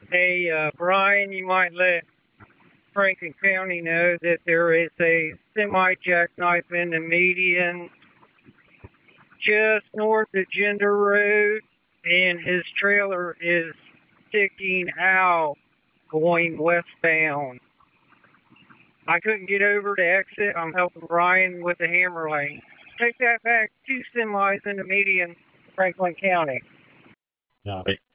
Hey, Brian, you might let Franklin County know that there is a semi jackknife in the median just north of Gender Road, and his trailer is sticking out going westbound. I couldn't get over to exit. I'm helping Brian with the hammer lane. Take that back. Two semis in the median, Franklin County. Copy.